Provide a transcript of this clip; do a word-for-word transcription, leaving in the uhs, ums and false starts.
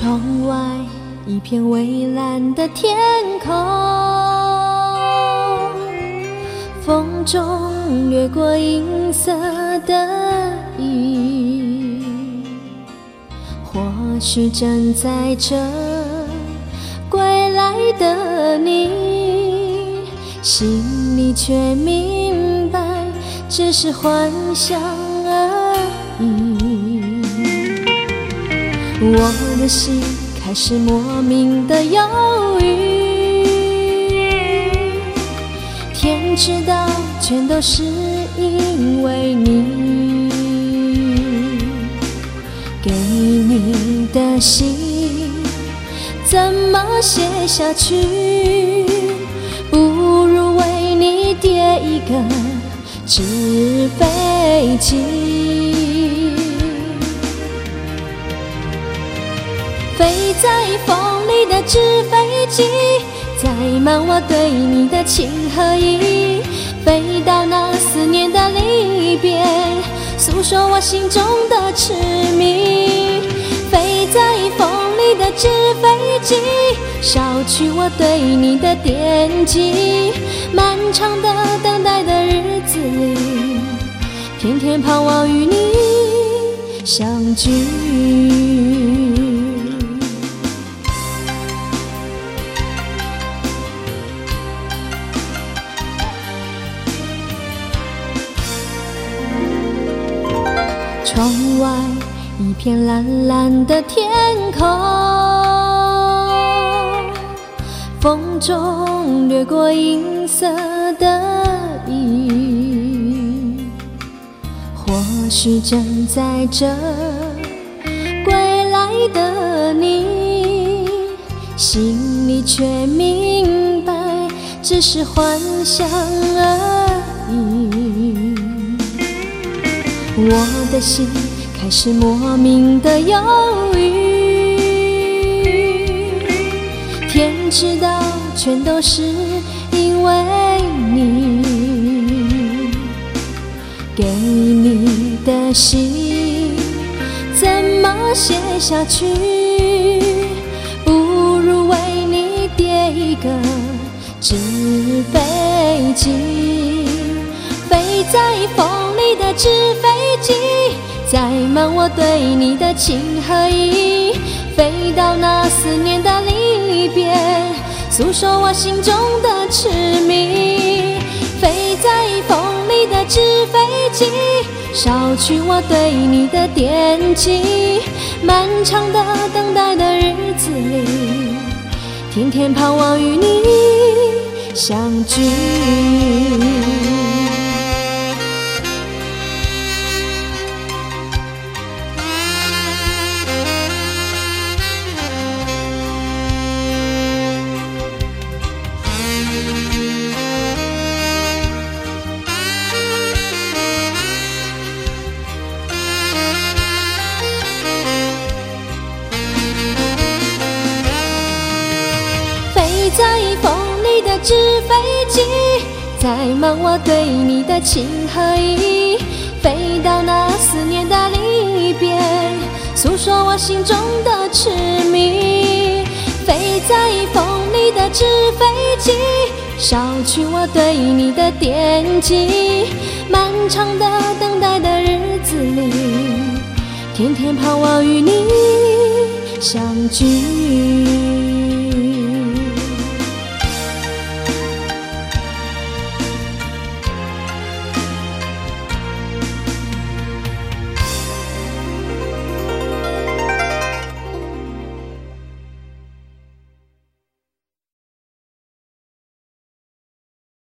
窗外一片蔚蓝的天空，风中掠过银色的雨，或许正在这归来的你，心里却明白只是幻想而已。我的心开始莫名的忧郁，天知道全都是因为你，给你的信怎么写下去，不如为你叠一个纸飞机，飞在风里的纸飞机，载满我对你的情和意，飞到那思念的另一边，诉说我心中的痴迷。飞在风里的纸飞机，捎去我对你的惦记。漫长的等待的日子里，天天盼望与你相聚。窗外一片蓝蓝的天空，风中掠过银色的雨，或许正在这归来的你，心里却明白只是幻想而已。我的心开始莫名的忧郁，天知道全都是因为你，给你的信怎么写下去，不如为你叠一个纸飞机，飞在风里的纸飞机，载满我对你的情和意，飞到那思念的另一边，诉说我心中的痴迷。飞在风里的纸飞机，捎去我对你的惦记。漫长的等待的日子里，天天盼望与你相聚。在风里的纸飞机，载满我对你的情和意，飞到那思念的另一边，诉说我心中的痴迷。飞在风里的纸飞机，捎去我对你的惦记。漫长的等待的日子里，天天盼望与你相聚。